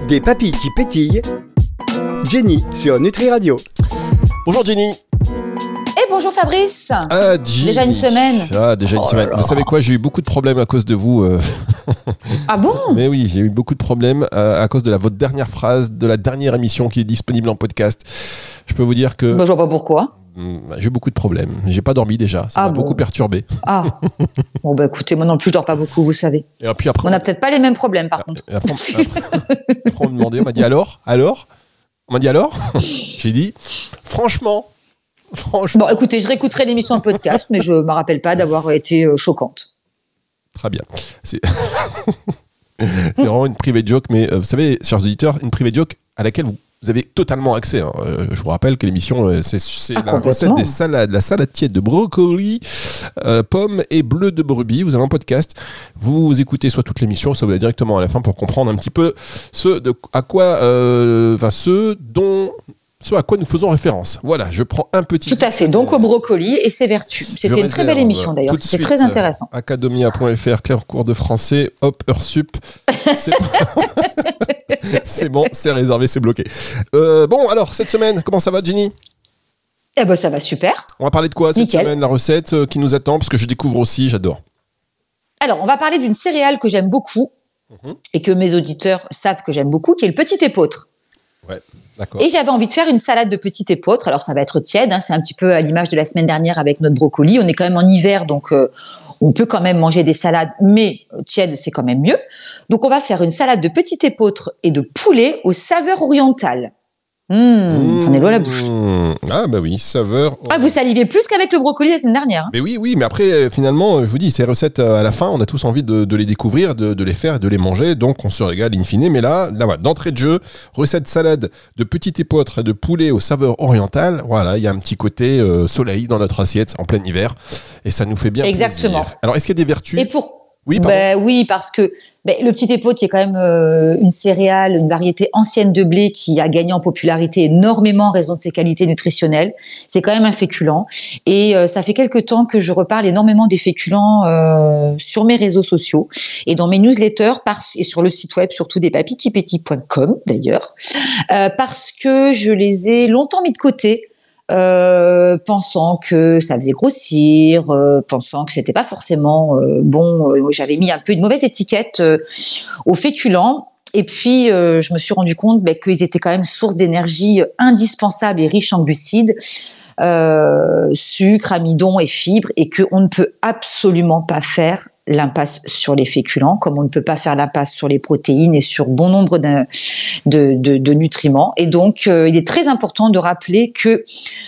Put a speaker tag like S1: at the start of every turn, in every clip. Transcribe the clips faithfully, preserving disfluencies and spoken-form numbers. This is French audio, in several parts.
S1: Des papilles qui pétillent. Jenny sur Nutri Radio.
S2: Bonjour Jenny.
S3: Et bonjour Fabrice.
S2: Ah, Jenny.
S3: Déjà une semaine.
S2: Ah, déjà une
S3: oh
S2: semaine. Vous savez quoi, j'ai eu beaucoup de problèmes à cause de vous. Euh...
S3: Ah bon?
S2: Mais oui, j'ai eu beaucoup de problèmes à, à cause de la, votre dernière phrase de la dernière émission qui est disponible en podcast. Je peux vous dire que...
S3: Bah, je vois pas pourquoi.
S2: J'ai eu beaucoup de problèmes. J'ai pas dormi déjà. Ça
S3: ah
S2: m'a
S3: bon.
S2: beaucoup perturbé.
S3: Ah. Bon bah écoutez, moi non plus je dors pas beaucoup, vous savez.
S2: Et puis après,
S3: on n'a peut-être pas les mêmes problèmes par
S2: après,
S3: contre.
S2: Après, après, après on me demandait, on m'a dit alors, alors, on m'a dit alors. J'ai dit, franchement, franchement.
S3: Bon écoutez, je réécouterai l'émission en podcast, mais je me rappelle pas d'avoir été euh, choquante.
S2: Très bien. C'est... C'est vraiment une private joke, mais euh, vous savez, chers auditeurs, une private joke à laquelle vous Vous avez totalement accès. Hein. Euh, je vous rappelle que l'émission, euh, c'est, c'est
S3: ah,
S2: la recette des salades, la salade tiède de brocoli, euh, pommes et bleu de brebis. Vous avez un podcast. Vous écoutez soit toute l'émission, soit vous allez directement à la fin pour comprendre un petit peu ce de à quoi, euh, enfin ce dont, ce à quoi nous faisons référence. Voilà, je prends un petit.
S3: Tout à fait. Donc au brocoli et ses vertus. C'était
S2: je
S3: une très belle émission d'ailleurs. C'était
S2: suite,
S3: très intéressant.
S2: Academia point f r, Claire cours de français, hop, Heursup. C'est... c'est bon, c'est réservé, c'est bloqué. Euh, bon, alors, cette semaine, comment ça va, Jenny ?
S3: Eh ben, ça va super.
S2: On va parler de quoi cette
S3: Nickel.
S2: semaine, la recette euh, qui nous attend, parce que je découvre aussi, j'adore.
S3: Alors, on va parler d'une céréale que j'aime beaucoup, mmh. et que mes auditeurs savent que j'aime beaucoup, qui est le petit épeautre.
S2: Ouais, d'accord.
S3: Et j'avais envie de faire une salade de petit épeautre. Alors, ça va être tiède, hein, c'est un petit peu à l'image de la semaine dernière avec notre brocoli. On est quand même en hiver, donc euh, on peut quand même manger des salades, mais tiède, c'est quand même mieux. Donc, on va faire une salade de petit épeautre et de poulet aux saveurs orientales. Mmh, mmh, j'en ai l'eau à la bouche.
S2: Ah bah oui, saveur.
S3: Ah, vous salivez plus qu'avec le brocoli la semaine dernière. Hein.
S2: Mais oui, oui, mais après, finalement, je vous dis, ces recettes, à la fin, on a tous envie de, de les découvrir, de, de les faire et de les manger, donc on se régale in fine. Mais là, là, voilà, d'entrée de jeu, recette salade de petit épeautre et de poulet aux saveurs orientales. Voilà, il y a un petit côté euh, soleil dans notre assiette en plein hiver, et ça nous fait bien
S3: Exactement.
S2: plaisir. Alors, est-ce qu'il y a des vertus ?
S3: Et pour
S2: Oui,
S3: ben oui, parce que ben, le petit épeautre, qui est quand même euh, une céréale, une variété ancienne de blé qui a gagné en popularité énormément en raison de ses qualités nutritionnelles. C'est quand même un féculent. Et euh, ça fait quelque temps que je reparle énormément des féculents euh, sur mes réseaux sociaux et dans mes newsletters par, et sur le site web, surtout des papilles qui pétillent point com d'ailleurs, euh, parce que je les ai longtemps mis de côté. Euh, pensant que ça faisait grossir, euh, pensant que c'était pas forcément euh, bon. Euh, j'avais mis un peu une mauvaise étiquette euh, aux féculents. Et puis, euh, je me suis rendu compte bah, qu'ils étaient quand même source d'énergie indispensable et riche en glucides, euh, sucre, amidon et fibres, et qu'on ne peut absolument pas faire l'impasse sur les féculents, comme on ne peut pas faire l'impasse sur les protéines et sur bon nombre de, de, de, de nutriments. Et donc, euh, il est très important de rappeler que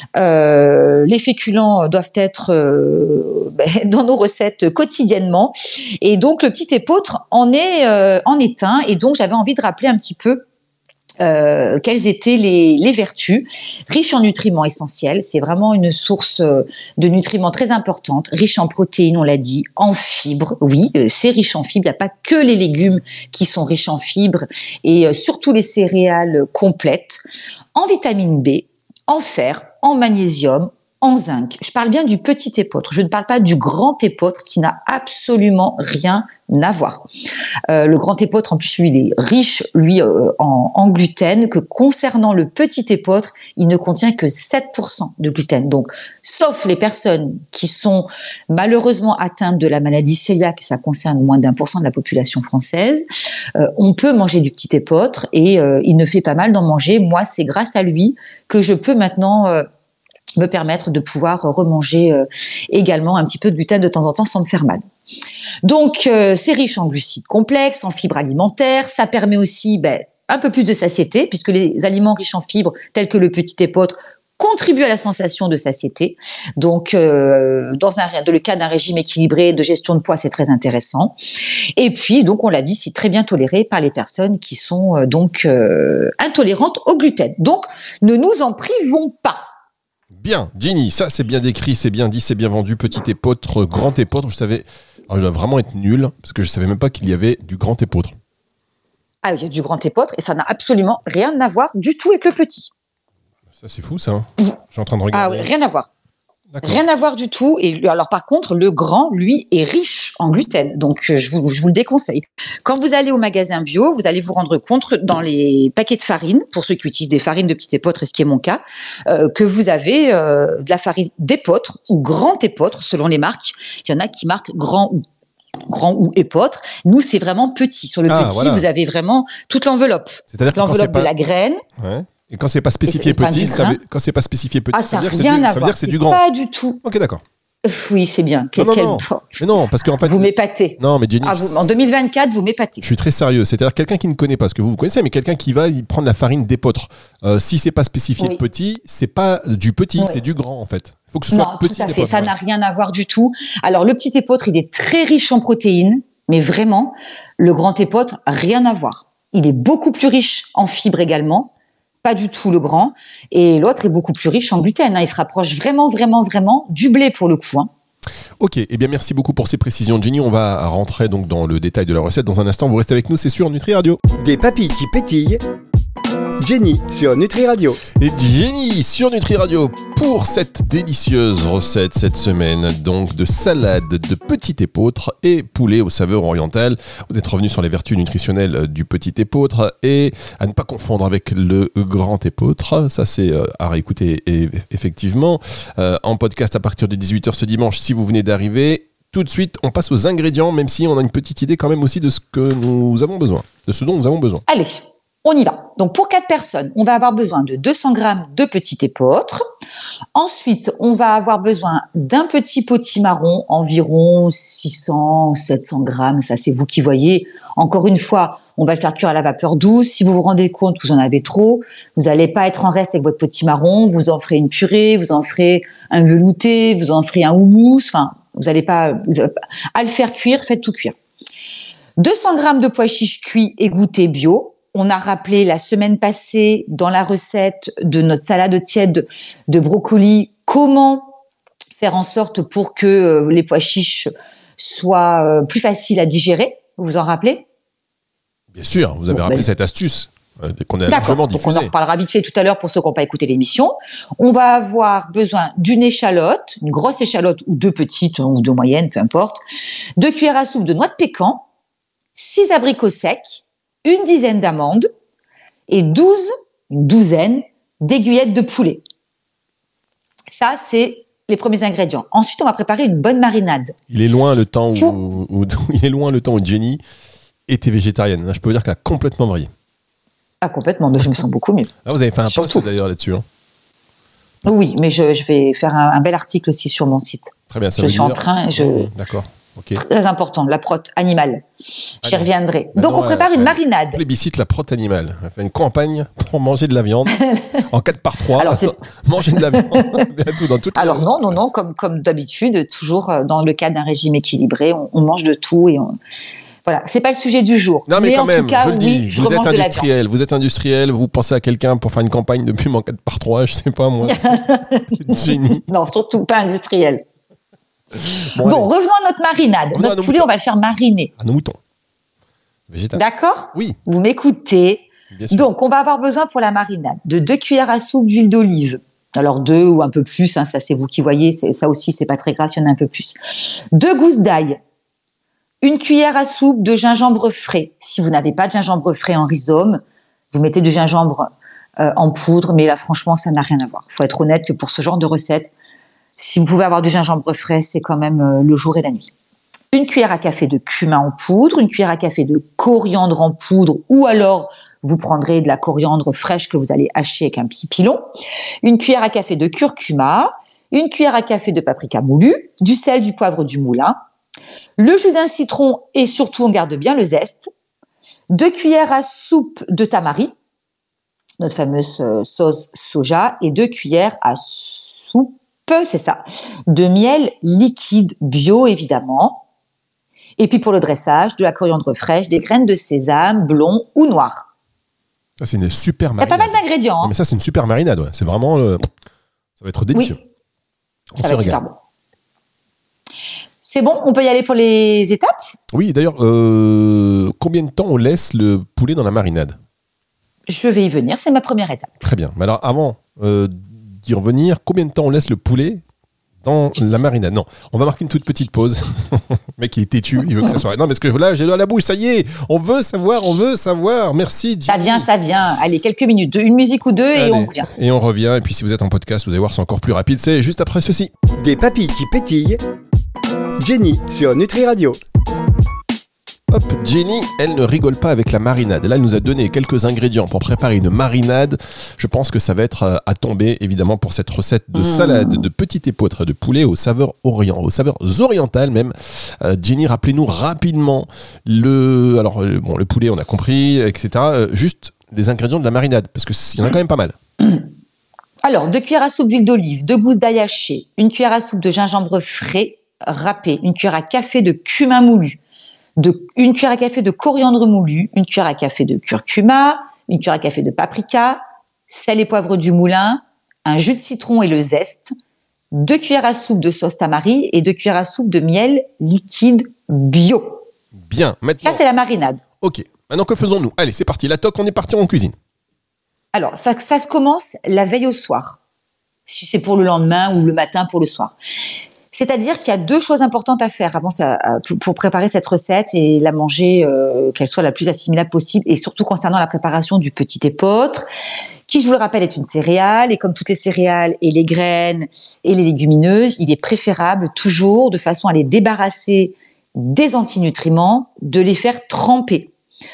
S3: euh, les féculents doivent être euh, ben, dans nos recettes quotidiennement. Et donc, le petit épeautre en est, euh, en est un. Et donc, j'avais envie de rappeler un petit peu Euh, quelles étaient les, les vertus. Riche en nutriments essentiels, c'est vraiment une source de nutriments très importante, riche en protéines, on l'a dit, en fibres, oui, euh, c'est riche en fibres, il n'y a pas que les légumes qui sont riches en fibres, et euh, surtout les céréales complètes, en vitamine B, en fer, en magnésium, en zinc. Je parle bien du petit épeautre, je ne parle pas du grand épeautre qui n'a absolument rien à voir. Euh, le grand épeautre, en plus, lui, il est riche, lui, euh, en, en gluten, que concernant le petit épeautre, il ne contient que sept pour cent de gluten. Donc, sauf les personnes qui sont malheureusement atteintes de la maladie cœliaque, ça concerne moins d'un pour cent de la population française, euh, on peut manger du petit épeautre et euh, il ne fait pas mal d'en manger. Moi, c'est grâce à lui que je peux maintenant euh, me permettre de pouvoir remanger euh, également un petit peu de gluten de temps en temps sans me faire mal. Donc, euh, c'est riche en glucides complexes, en fibres alimentaires. Ça permet aussi ben, un peu plus de satiété, puisque les aliments riches en fibres, tels que le petit épeautre, contribuent à la sensation de satiété. Donc, euh, dans un, dans le cas d'un régime équilibré de gestion de poids, c'est très intéressant. Et puis, donc, on l'a dit, c'est très bien toléré par les personnes qui sont euh, donc euh, intolérantes au gluten. Donc, ne nous en privons pas.
S2: Bien, Jenny, ça c'est bien décrit, c'est bien dit, c'est bien vendu. Petit épeautre, grand épeautre, je savais. Alors, je dois vraiment être nul parce que je savais même pas qu'il y avait du grand épeautre.
S3: Ah, il y a du grand épeautre et ça n'a absolument rien à voir du tout avec le petit.
S2: Ça c'est fou ça. Hein. Je suis en train de regarder.
S3: Ah oui, rien à voir.
S2: D'accord.
S3: Rien à voir du tout. Et alors par contre, le grand, lui, est riche en gluten. Donc je vous, je vous le déconseille. Quand vous allez au magasin bio, vous allez vous rendre compte dans les paquets de farine, pour ceux qui utilisent des farines de petit épeautre, ce qui est mon cas, euh, que vous avez euh, de la farine d'épeautre ou grand épeautre, selon les marques. Il y en a qui marquent grand ou grand ou épeautre. Nous, c'est vraiment petit. Sur le
S2: Ah,
S3: petit,
S2: voilà.
S3: vous avez vraiment toute l'enveloppe.
S2: C'est-à-dire que quand
S3: L'enveloppe
S2: c'est pas-
S3: de la graine.
S2: Ouais. Et quand c'est pas spécifié
S3: Et c'est- enfin,
S2: petit,
S3: du
S2: ça
S3: grain.
S2: veut- quand c'est pas spécifié petit,
S3: Ah,
S2: ça
S3: ça
S2: veut
S3: n'a
S2: dire que c'est
S3: rien
S2: du,
S3: à
S2: ça veut
S3: voir.
S2: dire que c'est
S3: C'est
S2: du grand.
S3: pas du tout.
S2: Ok, d'accord.
S3: Oui, c'est bien. Quel,
S2: Non, non,
S3: quel-
S2: non. Mais non, parce qu'en fait,
S3: Vous m'épatez.
S2: non, mais Jenny,
S3: Ah, vous, en deux mille vingt-quatre, vous m'épatez.
S2: je suis très sérieux. C'est-à-dire quelqu'un qui ne connaît pas, parce que vous vous connaissez, mais quelqu'un qui va y prendre la farine d'épeautre. Euh, si c'est pas spécifié
S3: Oui.
S2: petit, c'est pas du petit,
S3: Oui.
S2: c'est du grand en fait. Il faut que ce soit
S3: Non,
S2: petit
S3: tout à fait.
S2: d'épeautre.
S3: Ça n'a rien à voir du tout. Alors, le petit épeautre, il est très riche en protéines, mais vraiment, le grand épeautre, rien à voir. Il est beaucoup plus riche en fibres également. Pas du tout le grand. Et l'autre est beaucoup plus riche en gluten. Hein. Il se rapproche vraiment, vraiment, vraiment du blé pour le coup. Hein.
S2: Ok, eh bien merci beaucoup pour ces précisions, Jenny. On va rentrer donc dans le détail de la recette dans un instant. Vous restez avec nous, c'est sur Nutri Radio.
S1: Des papilles qui pétillent. Jenny sur Nutri Radio.
S2: Et Jenny sur Nutri Radio pour cette délicieuse recette cette semaine, donc de salade de petit épeautre et poulet aux saveurs orientales. Vous êtes revenu sur les vertus nutritionnelles du petit épeautre et à ne pas confondre avec le grand épeautre. Ça c'est euh, à réécouter et, effectivement euh, en podcast à partir de dix-huit heures ce dimanche si vous venez d'arriver. Tout de suite, on passe aux ingrédients, même si on a une petite idée quand même aussi de ce que nous avons besoin, de ce dont nous avons besoin.
S3: Allez, on y va. Donc, pour quatre personnes, on va avoir besoin de deux cents grammes de petit épeautre. Ensuite, on va avoir besoin d'un petit potimarron, environ six cents, sept cents grammes. Ça, c'est vous qui voyez. Encore une fois, on va le faire cuire à la vapeur douce. Si vous vous rendez compte que vous en avez trop, vous n'allez pas être en reste avec votre potimarron. Vous en ferez une purée, vous en ferez un velouté, vous en ferez un houmous. Enfin, vous n'allez pas à le faire cuire, faites tout cuire. deux cents grammes de pois chiches cuits égouttés bio. On a rappelé la semaine passée dans la recette de notre salade tiède de brocoli comment faire en sorte pour que les pois chiches soient plus faciles à digérer. Vous vous en rappelez ?
S2: Bien sûr, vous avez
S3: Bon,
S2: rappelé
S3: ben,
S2: cette astuce euh, qu'on a
S3: D'accord,
S2: largement
S3: donc on en
S2: diffusée.
S3: reparlera vite fait tout à l'heure pour ceux qui n'ont pas écouté l'émission. On va avoir besoin d'une échalote, une grosse échalote ou deux petites ou deux moyennes, peu importe, deux cuillères à soupe de noix de pécan, six abricots secs, une dizaine d'amandes et douze, une douzaine d'aiguillettes de poulet. Ça, c'est les premiers ingrédients. Ensuite, on va préparer une bonne marinade.
S2: Il est loin le temps où,
S3: Fou.
S2: où- où- il est loin le temps où Jenny était végétarienne. Là, je peux vous dire qu'elle a complètement varié.
S3: Ah, complètement, mais je me sens beaucoup mieux.
S2: Ah, vous avez fait un post
S3: Surtout.
S2: d'ailleurs là-dessus. Hein.
S3: Oui, mais je, je vais faire un, un bel article aussi sur mon site.
S2: Très bien, ça
S3: Je
S2: veut
S3: suis en
S2: dire-
S3: train, je-
S2: Mmh, D'accord. Ok.
S3: Très important, la prot animale. J'y
S2: non.
S3: reviendrai.
S2: Maintenant,
S3: Donc, on prépare
S2: elle-
S3: une
S2: elle
S3: marinade.
S2: Plébiscite la prot animale. Elle fait une campagne pour manger de la viande en quatre par trois.
S3: Alors, c'est-
S2: Manger de la viande. Mais tout, dans toutes les-
S3: Alors non, non, non, comme, comme d'habitude, toujours euh, dans le cadre d'un régime équilibré, on, on mange de tout et on... Voilà, c'est pas le sujet du jour.
S2: Non mais, quand
S3: en
S2: même,
S3: tout cas,
S2: je le dis,
S3: oui, je
S2: vous êtes
S3: remange de la viande.
S2: industriel, vous êtes industriel, vous pensez à quelqu'un pour faire une campagne de pub en quatre par trois, je sais pas moi. Génie.
S3: Non, surtout pas industriel.
S2: Bon,
S3: Bon,
S2: allez,
S3: revenons à notre marinade.
S2: Revenons à
S3: Notre
S2: nos
S3: poulet,
S2: moutons.
S3: on va le faire mariner.
S2: à nos moutons. Végétal.
S3: D'accord ?
S2: Oui,
S3: Vous m'écoutez.
S2: bien sûr.
S3: Donc, on va avoir besoin pour la marinade de deux cuillères à soupe d'huile d'olive. Alors deux ou un peu plus, hein, ça c'est vous qui voyez. C'est, ça aussi, c'est pas très grave s'il y en a un peu plus. Deux gousses d'ail. Une cuillère à soupe de gingembre frais. Si vous n'avez pas de gingembre frais en rhizome, vous mettez du gingembre euh, en poudre. Mais là, franchement, ça n'a rien à voir. Il faut être honnête que pour ce genre de recette, si vous pouvez avoir du gingembre frais, c'est quand même euh, le jour et la nuit. Une cuillère à café de cumin en poudre, une cuillère à café de coriandre en poudre, ou alors vous prendrez de la coriandre fraîche que vous allez hacher avec un petit pilon, une cuillère à café de curcuma, une cuillère à café de paprika moulu, du sel, du poivre, du moulin, le jus d'un citron et surtout on garde bien le zeste, deux cuillères à soupe de tamari, notre fameuse euh, sauce soja, et deux cuillères à soupe, c'est ça, de miel liquide bio évidemment. Et puis pour le dressage, de la coriandre fraîche, des graines de sésame, blond ou noir.
S2: Ça, c'est une super
S3: Il y a
S2: marinade.
S3: pas mal d'ingrédients.
S2: Non,
S3: Hein.
S2: mais ça, c'est une super marinade. Ouais. C'est vraiment. euh, Ça va être délicieux.
S3: Oui,
S2: On
S3: ça
S2: se
S3: va être
S2: régale.
S3: super bon. C'est bon, on peut y aller pour les étapes ?
S2: Oui, d'ailleurs, euh, combien de temps on laisse le poulet dans la marinade ?
S3: Je vais y venir, c'est ma première étape.
S2: Très bien. Mais alors, avant euh, d'y revenir, combien de temps on laisse le poulet dans la marinade. Non, on va marquer une toute petite pause. Le mec, il est têtu, il veut que ça soit... Non, mais ce que là, j'ai l'eau à la bouche, ça y est, on veut savoir, on veut savoir. Merci, Jenny.
S3: Ça vient, ça vient. Allez, quelques minutes, une musique ou deux et
S2: Allez,
S3: on revient.
S2: Et on revient, et puis si vous êtes en podcast, vous allez voir, c'est encore plus rapide, c'est juste après ceci.
S1: Des papilles qui pétillent. Jenny sur Nutri Radio.
S2: Hop, Jenny, elle ne rigole pas avec la marinade. Là, elle nous a donné quelques ingrédients pour préparer une marinade. Je pense que ça va être à tomber, évidemment, pour cette recette de mmh. salade de petite épeautre de poulet aux saveurs orient, aux saveurs orientales même. Euh, Jenny, rappelez-nous rapidement le, alors bon, le poulet, on a compris, et cetera. Euh, juste les ingrédients de la marinade, parce que il y en a quand même pas mal.
S3: Alors, deux cuillères à soupe d'huile d'olive, deux gousses d'ail haché, une cuillère à soupe de gingembre frais râpé, une cuillère à café de cumin moulu. De, une cuillère à café de coriandre moulu, une cuillère à café de curcuma, une cuillère à café de paprika, sel et poivre du moulin, un jus de citron et le zeste, deux cuillères à soupe de sauce tamari et deux cuillères à soupe de miel liquide bio.
S2: Bien, maintenant...
S3: Ça, c'est la marinade.
S2: Ok, maintenant que faisons-nous ? Allez, c'est parti, la toque, on est parti en cuisine. Alors,
S3: ça, ça se commence la veille au soir, si c'est pour le lendemain ou le matin pour le soir. C'est-à-dire qu'il y a deux choses importantes à faire avant ça, pour préparer cette recette et la manger, euh, qu'elle soit la plus assimilable possible, et surtout concernant la préparation du petit épeautre, qui, je vous le rappelle, est une céréale, et comme toutes les céréales et les graines et les légumineuses, il est préférable toujours, de façon à les débarrasser des antinutriments, de les faire tremper.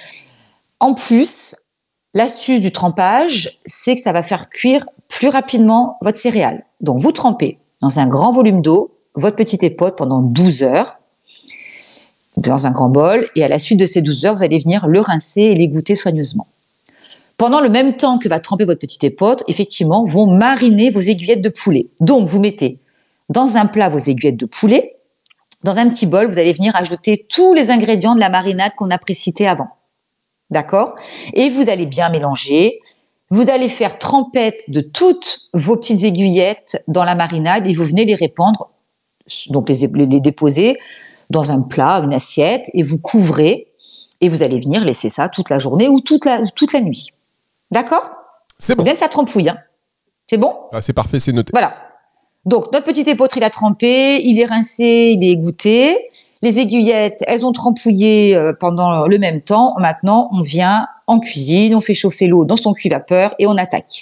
S3: En plus, l'astuce du trempage, c'est que ça va faire cuire plus rapidement votre céréale. Donc, vous trempez dans un grand volume d'eau votre petit épeautre pendant douze heures dans un grand bol, et à la suite de ces douze heures, vous allez venir le rincer et l'égoutter soigneusement. Pendant le même temps que va tremper votre petit épeautre, effectivement, vont mariner vos aiguillettes de poulet. Donc, vous mettez dans un plat vos aiguillettes de poulet. Dans un petit bol, vous allez venir ajouter tous les ingrédients de la marinade qu'on a précités avant. D'accord ? Et vous allez bien mélanger. Vous allez faire trempette de toutes vos petites aiguillettes dans la marinade et vous venez les répandre, donc les, les, les déposer dans un plat, une assiette, et vous couvrez, et vous allez venir laisser ça toute la journée ou toute la, toute la nuit. D'accord ?
S2: C'est bon.
S3: Bien que ça trempouille, hein. C'est bon ?
S2: Ah, c'est parfait, c'est noté.
S3: Voilà. Donc, notre petit épeautre, il a trempé, il est rincé, il est égoutté. Les aiguillettes, elles ont trempouillé pendant le même temps. Maintenant, on vient en cuisine, on fait chauffer l'eau dans son cuit-vapeur et on attaque.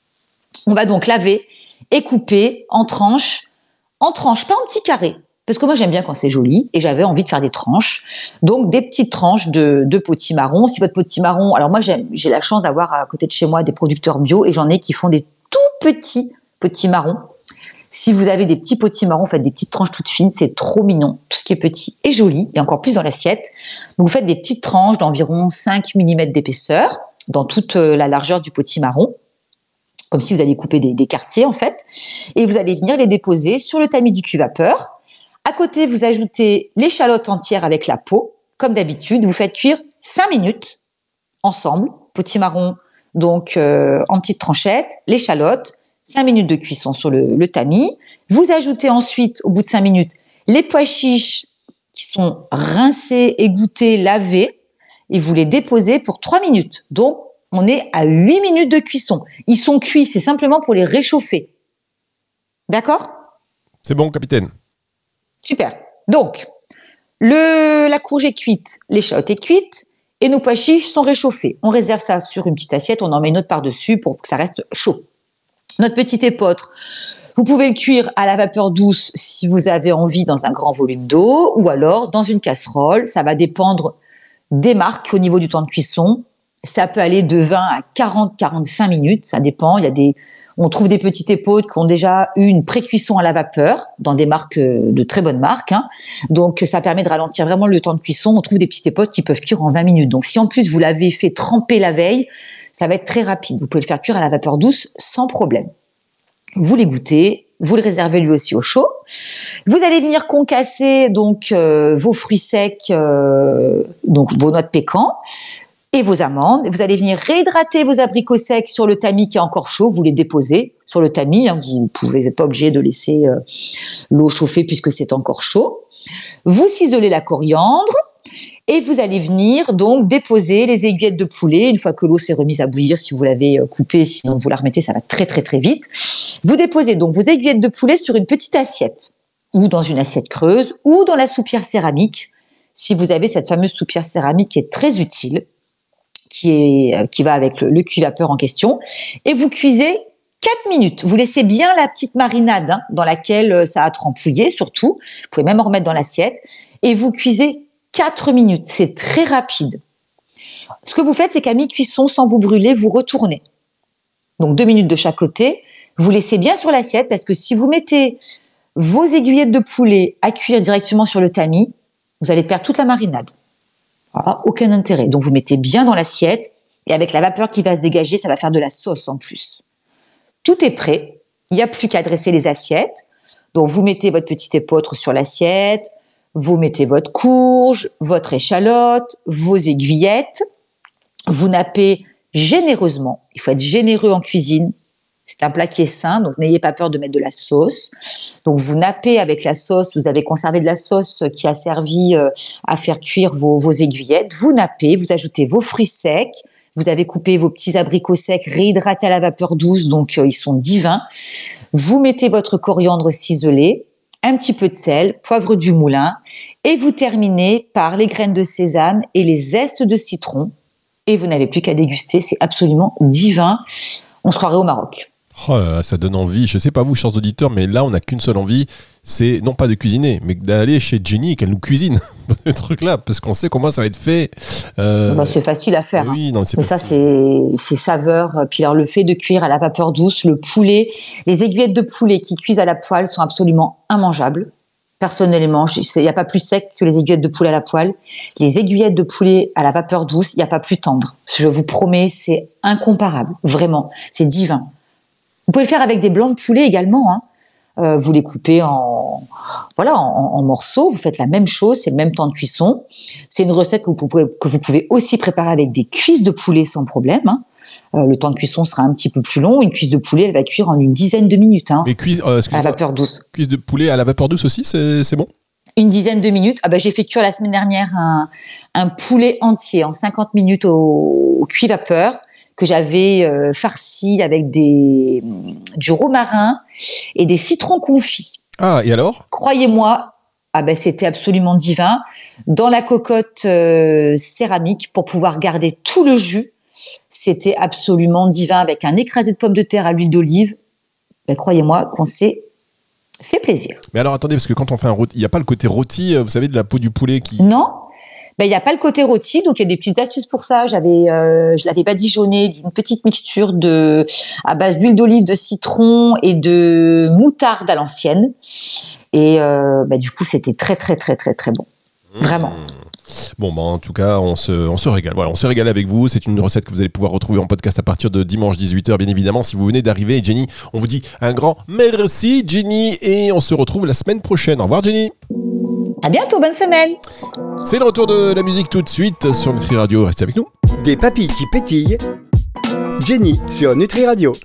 S3: On va donc laver et couper en tranches, en tranches, pas en petits carrés. Parce que moi, j'aime bien quand c'est joli et j'avais envie de faire des tranches. Donc, des petites tranches de, de potimarron. Si votre potimarron, alors moi, j'aime, j'ai la chance d'avoir à côté de chez moi des producteurs bio et j'en ai qui font des tout petits potimarrons. Si vous avez des petits potimarrons, faites des petites tranches toutes fines, c'est trop mignon. Tout ce qui est petit et joli, et encore plus dans l'assiette. Donc, vous faites des petites tranches d'environ cinq millimètres d'épaisseur dans toute la largeur du potimarron, comme si vous alliez couper des, des quartiers, en fait. Et vous allez venir les déposer sur le tamis du cuit-vapeur. À côté, vous ajoutez l'échalote entière avec la peau. Comme d'habitude, vous faites cuire cinq minutes ensemble. Potimarron, donc euh, en petites tranchettes, l'échalote, cinq minutes de cuisson sur le, le tamis. Vous ajoutez ensuite, au bout de cinq minutes, les pois chiches qui sont rincés, égouttés, lavés, et vous les déposez pour trois minutes. Donc, on est à huit minutes de cuisson. Ils sont cuits, c'est simplement pour les réchauffer. D'accord ?
S2: C'est bon, capitaine.
S3: Super. Donc, le, la courge est cuite, l'échalote est cuite, et nos pois chiches sont réchauffés. On réserve ça sur une petite assiette, on en met une autre par-dessus pour que ça reste chaud. Notre petit épeautre, vous pouvez le cuire à la vapeur douce si vous avez envie dans un grand volume d'eau, ou alors dans une casserole. Ça va dépendre des marques au niveau du temps de cuisson. Ça peut aller de vingt à quarante à quarante-cinq minutes, ça dépend. Il y a des, on trouve des petits épeautres qui ont déjà eu une pré-cuisson à la vapeur dans des marques, de très bonnes marques, hein. Donc, ça permet de ralentir vraiment le temps de cuisson. On trouve des petits épeautres qui peuvent cuire en vingt minutes. Donc, si en plus vous l'avez fait tremper la veille, ça va être très rapide. Vous pouvez le faire cuire à la vapeur douce sans problème. Vous l'égouttez, vous le réservez lui aussi au chaud. Vous allez venir concasser donc euh, vos fruits secs, euh, donc vos noix de pécan et vos amandes. Vous allez venir réhydrater vos abricots secs sur le tamis qui est encore chaud. Vous les déposez sur le tamis. Hein, vous pouvez n'êtes pas obligé de laisser euh, l'eau chauffer puisque c'est encore chaud. Vous ciselez la coriandre Et vous allez venir donc déposer les aiguillettes de poulet une fois que l'eau s'est remise à bouillir, si vous l'avez coupée, sinon vous la remettez, ça va très très très vite. Vous déposez donc vos aiguillettes de poulet sur une petite assiette, ou dans une assiette creuse, ou dans la soupière céramique, si vous avez cette fameuse soupière céramique qui est très utile, qui, est, qui va avec le, le cuit-vapeur en question, et vous cuisez quatre minutes. Vous laissez bien la petite marinade hein, dans laquelle ça a trempouillé, surtout. Vous pouvez même en remettre dans l'assiette. Et vous cuisez quatre minutes. C'est très rapide. Ce que vous faites, c'est qu'à mi-cuisson, sans vous brûler, vous retournez. Donc deux minutes de chaque côté. Vous laissez bien sur l'assiette parce que si vous mettez vos aiguillettes de poulet à cuire directement sur le tamis, vous allez perdre toute la marinade. Voilà, aucun intérêt. Donc vous mettez bien dans l'assiette et avec la vapeur qui va se dégager, ça va faire de la sauce en plus. Tout est prêt, il n'y a plus qu'à dresser les assiettes. Donc vous mettez votre petit épeautre sur l'assiette, vous mettez votre courge, votre échalote, vos aiguillettes, vous nappez généreusement. Il faut être généreux en cuisine. C'est un plat qui est sain, donc n'ayez pas peur de mettre de la sauce. Donc vous nappez avec la sauce, vous avez conservé de la sauce qui a servi à faire cuire vos, vos aiguillettes. Vous nappez, vous ajoutez vos fruits secs. Vous avez coupé vos petits abricots secs réhydratés à la vapeur douce, donc euh, ils sont divins. Vous mettez votre coriandre ciselé, un petit peu de sel, poivre du moulin, et vous terminez par les graines de sésame et les zestes de citron. Et vous n'avez plus qu'à déguster, c'est absolument divin. On se croirait au Maroc.
S2: Oh là là, ça donne envie. Je sais pas vous, chers auditeurs, mais là, on n'a qu'une seule envie, c'est non pas de cuisiner, mais d'aller chez Jenny et qu'elle nous cuisine ce truc-là, parce qu'on sait comment ça va être fait. Euh...
S3: Bah, c'est facile à faire.
S2: Oui, non, c'est
S3: mais
S2: facile.
S3: ça, c'est, c'est saveur. Puis alors, le fait de cuire à la vapeur douce, le poulet, les aiguillettes de poulet qui cuisent à la poêle sont absolument immangeables. Personnellement, il n'y a pas plus sec que les aiguillettes de poulet à la poêle. Les aiguillettes de poulet à la vapeur douce, il n'y a pas plus tendre. Je vous promets, c'est incomparable. Vraiment, c'est divin. Vous pouvez le faire avec des blancs de poulet également. Hein. Euh, vous les coupez en, voilà, en, en morceaux. Vous faites la même chose, c'est le même temps de cuisson. C'est une recette que vous pouvez, que vous pouvez aussi préparer avec des cuisses de poulet sans problème. Hein. Euh, le temps de cuisson sera un petit peu plus long. Une cuisse de poulet, elle va cuire en une dizaine de minutes. Hein,
S2: Mais cuisse, euh,
S3: à la vapeur douce.
S2: Cuisse de poulet à la vapeur douce aussi, c'est, c'est bon ?
S3: Une dizaine de minutes. Ah ben, j'ai fait cuire la semaine dernière un, un poulet entier en cinquante minutes au, au cuit vapeur, que j'avais euh, farci avec des, du romarin et des citrons confits.
S2: Ah, et alors ?
S3: Croyez-moi, ah ben, c'était absolument divin. Dans la cocotte euh, céramique, pour pouvoir garder tout le jus, c'était absolument divin, avec un écrasé de pommes de terre à l'huile d'olive. Ben, croyez-moi qu'on s'est fait plaisir.
S2: Mais alors, attendez, parce que quand on fait un rôti, il n'y a pas le côté rôti, vous savez, de la peau du poulet qui...
S3: Non. Ben, il n'y a pas le côté rôti, donc il y a des petites astuces pour ça. J'avais, euh, je l'avais badigeonné d'une petite mixture de, à base d'huile d'olive, de citron et de moutarde à l'ancienne. Et euh, ben, du coup, c'était très, très, très, très, très bon. Vraiment.
S2: Mmh. Bon, bah, en tout cas, on se, on se régale. Voilà, on se régale avec vous. C'est une recette que vous allez pouvoir retrouver en podcast à partir de dimanche dix-huit heures, bien évidemment. Si vous venez d'arriver, et Jenny, on vous dit un grand merci, Jenny, et on se retrouve la semaine prochaine. Au revoir, Jenny.
S3: À bientôt, bonne semaine.
S2: C'est le retour de la musique tout de suite sur Nutri Radio. Restez avec nous.
S1: Des papilles qui pétillent. Jenny sur Nutri Radio.